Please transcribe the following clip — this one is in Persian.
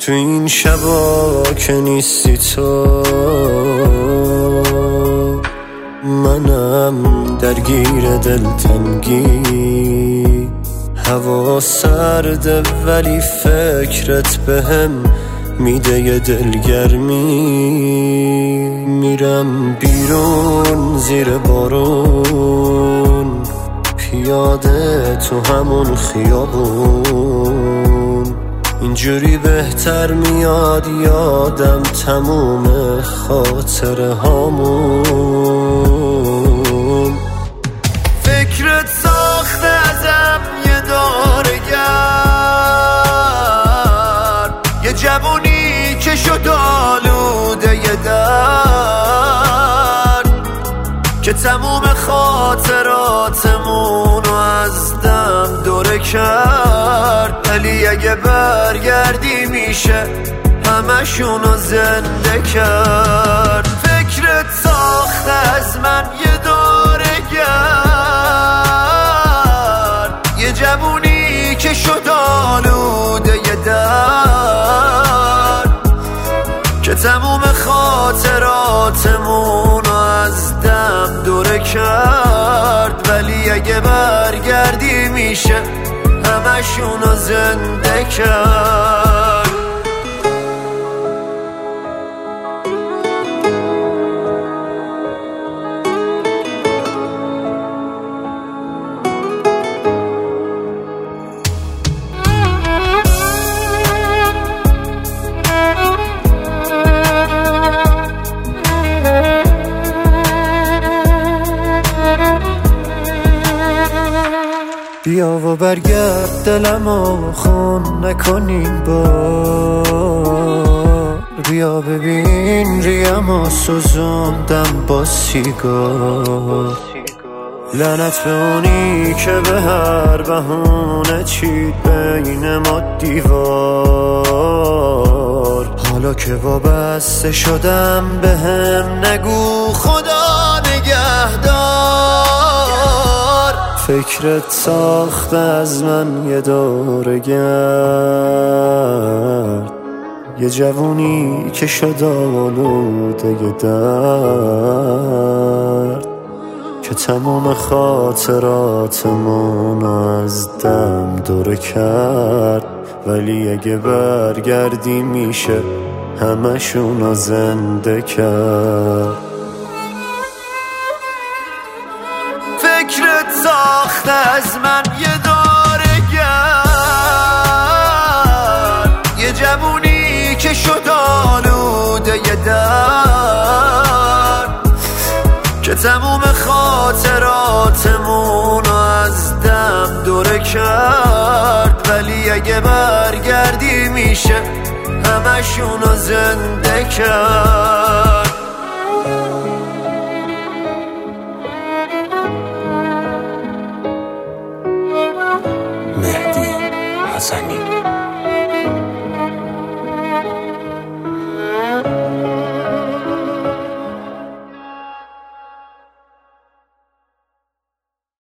تو این شبا که نیستی تو، منم درگیر دلتنگی. هوا سرده ولی فکرت بهم میده یه دلگرمی. میرم بیرون زیر بارون، پیاده تو همون خیابون. اینجوری بهتر میاد یادم تموم خاطره هامون. فکرت ساخته ازم یه دارگر، یه جوونی که شد آلوده یه درد، که تموم خاطراتمونو از دم دوره کرد. ولی اگه برگردی میشه همشونو زنده کرد. فکرت ساخته از من یه دورگر، یه جوونی که شد آلوده یه درد، که تموم خاطراتمونو از دم دوره کرد. ولی اگه برگردی میشه همشونو زنده کرد. بیا و برگرد دلمو خون نکنیم بار. بیا ببین ریمو سوزوندم با سیگار. لعنت به اونی که به هر بهونه چید بین ما دیوار. حالا که وابسته شدم بهم نگو خدا نگهدار. فکرت ساخته از من یه دورگر، یه جوونی که شد آلوده یه درد، که تموم خاطراتمون از دم دوره کرد. ولی اگه برگردی میشه همشونو زنده کرد. فکرت ساخته از من یه دورگر، یه جوونی که شد آلوده یه درد، که تموم خاطراتمونو از دم دوره کرد. ولی اگه برگردی میشه همشونو زنده کرد. مهدی حسنی.